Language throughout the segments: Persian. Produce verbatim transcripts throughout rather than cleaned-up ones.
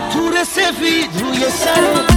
تور سفید روی سر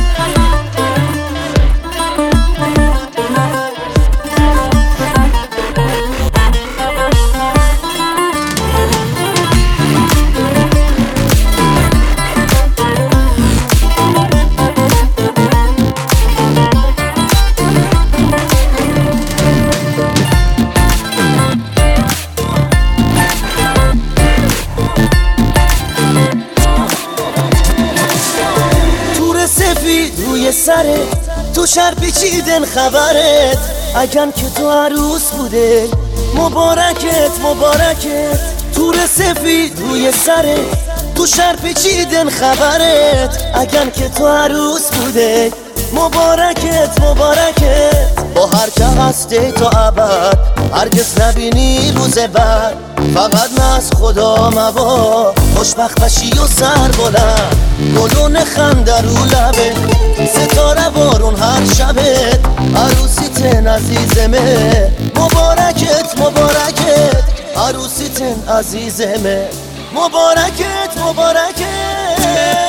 روی سرت تو شهر پیچیدن خبرت اگن که تو عروس بوده مبارکت مبارکت تور سفید روی سرت تو شهر پیچیدن خبرت اگن که تو عروس بوده مبارکت مبارکت با هر که هستی تو ابد هرگز نبینی روز بعد فقط نه از خدا موا خوشبخت بشی و سر بلند گلون خنده رو لبه ستاره بارون هر شبت عروسیتن عزیزمه مبارکت مبارکت عروسیتن عزیزمه مبارکت مبارکت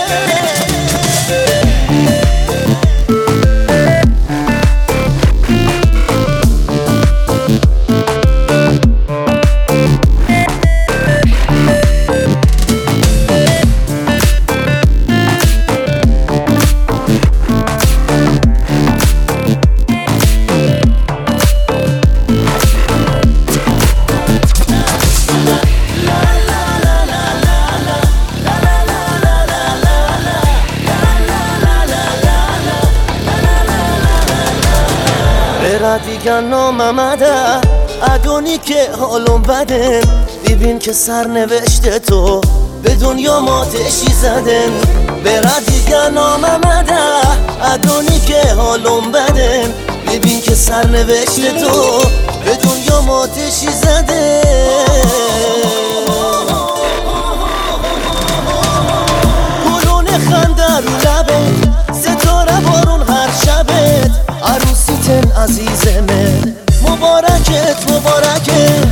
دیگه ناممده ادونی که حالم بده ببین که سرنوشته تو به دنیا ماتشی زدن برا دیگه ناممده ادونی که حالم بده ببین که سرنوشته تو به دنیا ماتشی زده گلون خنده رو لبه ستاره بارون هر شبت عروسیتن عزیزمه مبارکت مبارکت